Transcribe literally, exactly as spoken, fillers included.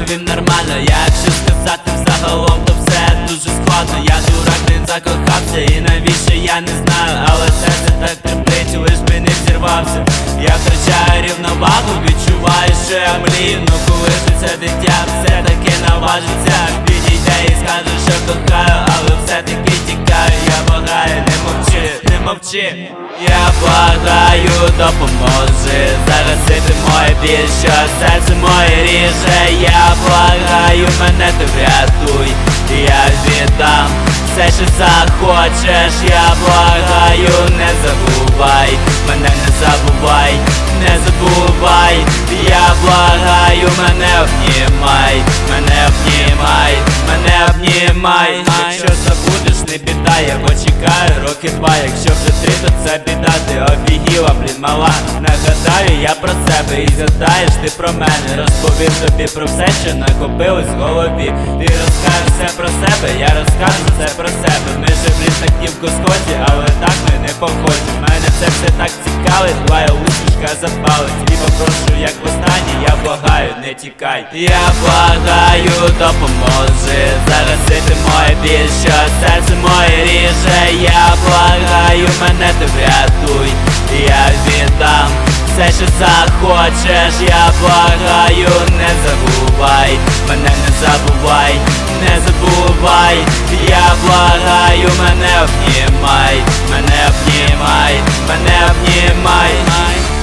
розповім нормально. Якщо сказати взагалом, то все дуже складно. Я дурак, він закохався, і навіщо я не знаю. Але серце так терпить, лиш би не взірвався. Я втрачаю рівновагу, відчуваю, що я млію. Ну коли ж це дитя все-таки наважиться, підійде і скаже, що кохаю, але все-таки тікаю. Я благаю, не мовчи, не мовчи. Я благаю, допоможи загасити моє біль, що серце моє ріже. Я благаю, мене ти врятуй, я віддам все, що захочеш. Я благаю, не забувай, мене не забувай, не забувай. Я благаю, мене обнімай, мене обнімай, мене обнімай. Якщо забудеш, не біда, я почекаю роки два. Якщо вже ти, то це біда, ти офігіла, блін, мала. Нагадаю я про себе і згадаєш ти про мене. Розповім тобі про все, що накопилось в голові. Ти розкажеш все про себе, я розкажу все про себе. Ми же, блін, такі в коскоті, але так ми не похожі. Мене це все так цікавить, твоя усмішка запалить. І попрошу, як востаннє, я благаю, не тікай. Я благаю, допоможи загасити моє біль, що серце моє ріже. Я благаю, мене ти врятуй, я віддам все, що захочеш. Я благаю, не забувай, мене не забувай, не забувай. Я благаю, мене обнімай, мене обнімай, мене обнімай.